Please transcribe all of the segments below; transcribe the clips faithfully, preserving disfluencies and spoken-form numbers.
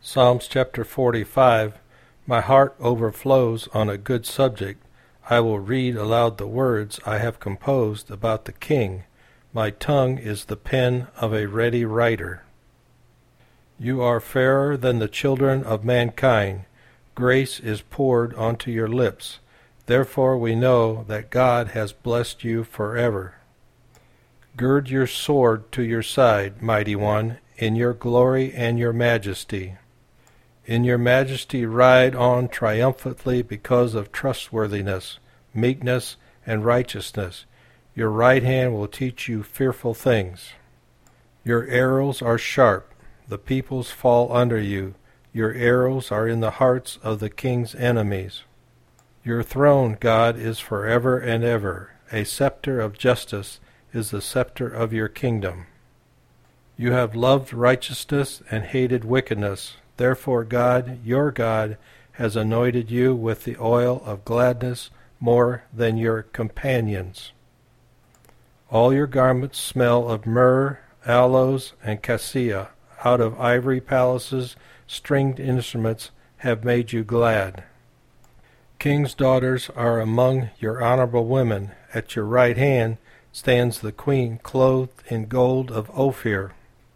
Psalms chapter forty-five. My heart overflows on a good subject. I will read aloud the words I have composed about the King. My tongue is the pen of a ready writer. You are fairer than the children of mankind. Grace is poured onto your lips. Therefore we know that God has blessed you forever. Gird your sword to your side, mighty one, in your glory and your majesty. In your majesty ride on triumphantly because of trustworthiness, meekness, and righteousness. Your right hand will teach you fearful things. Your arrows are sharp. The peoples fall under you. Your arrows are in the hearts of the king's enemies. Your throne, God, is forever and ever. A scepter of justice is the scepter of your kingdom. You have loved righteousness and hated wickedness. Therefore God, your God, has anointed you with the oil of gladness more than your companions. All your garments smell of myrrh, aloes, and cassia. Out of ivory palaces, stringed instruments have made you glad. King's daughters are among your honorable women. At your right hand stands the queen clothed in gold of Ophir.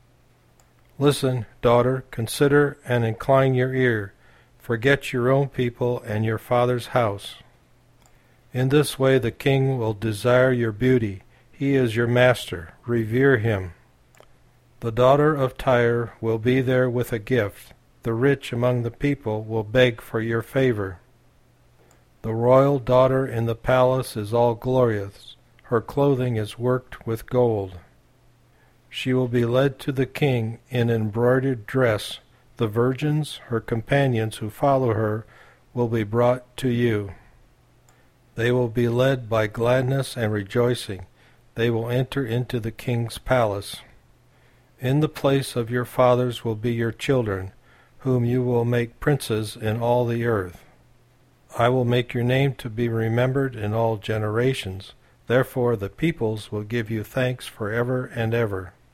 Listen, daughter, consider and incline your ear. Forget your own people and your father's house. In this way the king will desire your beauty. He is your master. Revere him. The daughter of Tyre will be there with a gift. The rich among the people will beg for your favor. The royal daughter in the palace is all glorious. Her clothing is worked with gold. She will be led to the king in embroidered dress. The virgins, her companions who follow her, will be brought to you. They will be led by gladness and rejoicing. They will enter into the king's palace. In the place of your fathers will be your children, whom you will make princes in all the earth. I will make your name to be remembered in all generations. Therefore the peoples will give you thanks forever and ever.